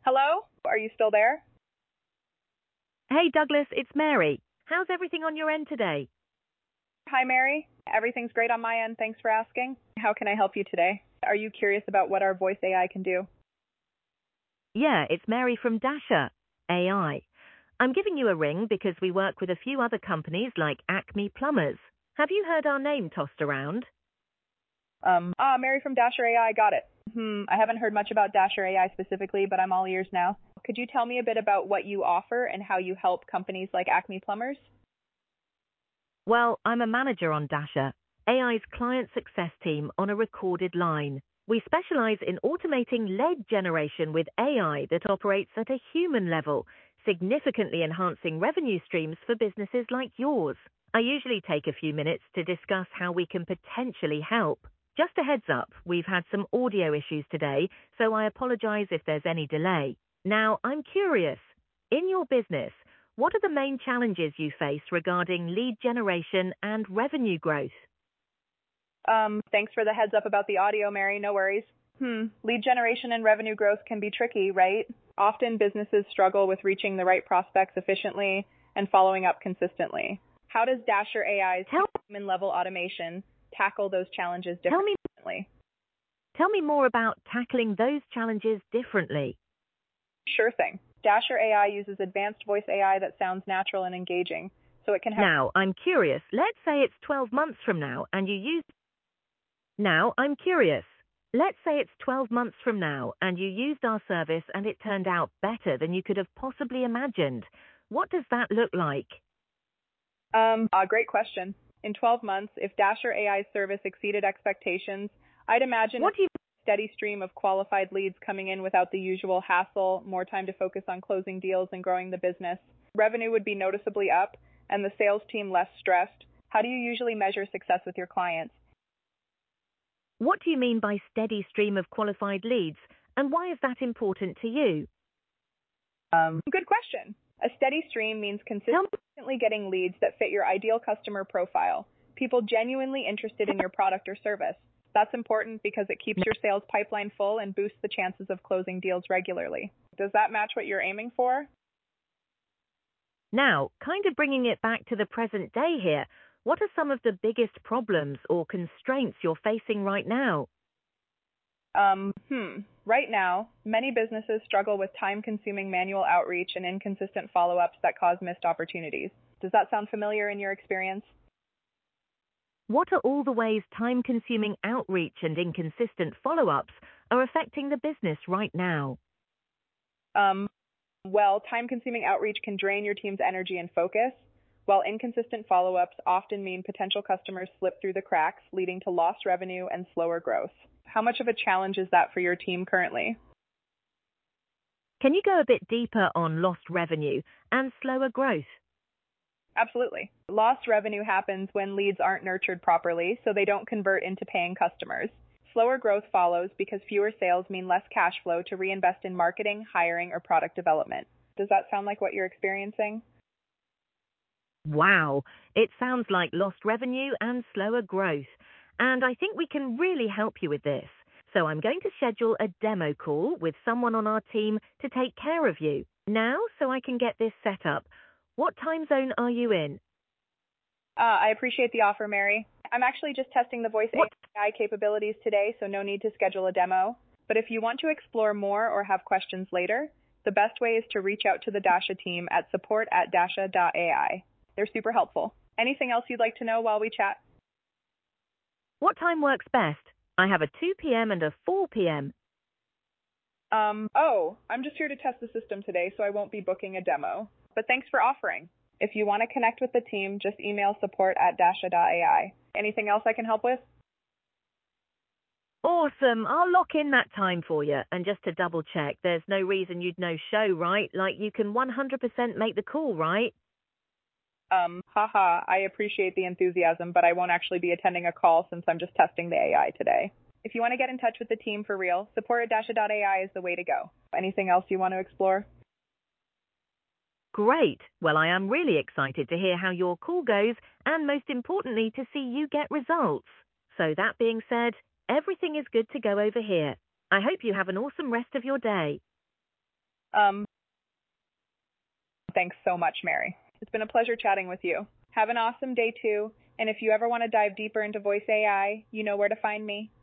Hello? Are you still there? Hey Douglas, it's Mary. How's everything on your end today? Hi, Mary. Everything's great on my end. Thanks for asking. How can I help you today? Are you curious about what our voice AI can do? Yeah, it's Mary from Dasher AI. I'm giving you a ring because we work with a few other companies like Acme Plumbers. Have you heard our name tossed around? Mary from Dasher AI, got it. I haven't heard much about Dasher AI specifically, but I'm all ears now. Could you tell me a bit about what you offer and how you help companies like Acme Plumbers? Well, I'm a manager on Dasher, AI's client success team on a recorded line. We specialize in automating lead generation with AI that operates at a human level, significantly enhancing revenue streams for businesses like yours. I usually take a few minutes to discuss how we can potentially help. Just a heads up, we've had some audio issues today, so I apologize if there's any delay. Now, I'm curious, in your business, what are the main challenges you face regarding lead generation and revenue growth? Thanks for the heads up about the audio, Mary. No worries. Lead generation and revenue growth can be tricky, right? Often businesses struggle with reaching the right prospects efficiently and following up consistently. How does Dasher AI's human-level automation tackle those challenges differently? Tell me more about tackling those challenges differently. Sure thing. Dasher AI uses advanced voice AI that sounds natural and engaging, so it can have... Now, I'm curious. Let's say it's 12 months from now and you use... Now, I'm curious. Let's say it's 12 months from now and you used our service and it turned out better than you could have possibly imagined. What does that look like? Great question. In 12 months, if Dasher AI's service exceeded expectations, I'd imagine a steady stream of qualified leads coming in without the usual hassle, more time to focus on closing deals and growing the business. Revenue would be noticeably up, and the sales team less stressed. How do you usually measure success with your clients? What do you mean by steady stream of qualified leads, and why is that important to you? Good question. A steady stream means consistently getting leads that fit your ideal customer profile, people genuinely interested in your product or service. That's important because it keeps your sales pipeline full and boosts the chances of closing deals regularly. Does that match what you're aiming for? Now, kind of bringing it back to the present day here, what are some of the biggest problems or constraints you're facing right now? Right now, many businesses struggle with time-consuming manual outreach and inconsistent follow-ups that cause missed opportunities. Does that sound familiar in your experience? What are all the ways time-consuming outreach and inconsistent follow-ups are affecting the business right now? Well, time-consuming outreach can drain your team's energy and focus, while inconsistent follow-ups often mean potential customers slip through the cracks, leading to lost revenue and slower growth. How much of a challenge is that for your team currently? Can you go a bit deeper on lost revenue and slower growth? Absolutely. Lost revenue happens when leads aren't nurtured properly, so they don't convert into paying customers. Slower growth follows because fewer sales mean less cash flow to reinvest in marketing, hiring, or product development. Does that sound like what you're experiencing? Wow, it sounds like lost revenue and slower growth. And I think we can really help you with this. So I'm going to schedule a demo call with someone on our team to take care of you. Now, so I can get this set up, what time zone are you in? I appreciate the offer, Mary. I'm actually just testing the voice AI capabilities today, so no need to schedule a demo. But if you want to explore more or have questions later, the best way is to reach out to the Dasha team at support@dasha.ai. They're super helpful. Anything else you'd like to know while we chat? What time works best? I have a 2 p.m. and a 4 p.m. I'm just here to test the system today, so I won't be booking a demo. But thanks for offering. If you want to connect with the team, just email support@dasha.ai. Anything else I can help with? Awesome. I'll lock in that time for you. And just to double check, there's no reason you'd no-show, right? Like you can 100% make the call, right? I appreciate the enthusiasm, but I won't actually be attending a call since I'm just testing the AI today. If you want to get in touch with the team for real, support@dasha.ai is the way to go. Anything else you want to explore? Great. Well, I am really excited to hear how your call goes and most importantly to see you get results. So that being said, everything is good to go over here. I hope you have an awesome rest of your day. Um, Thanks so much, Mary. It's been a pleasure chatting with you. Have an awesome day too. And if you ever want to dive deeper into voice AI, you know where to find me.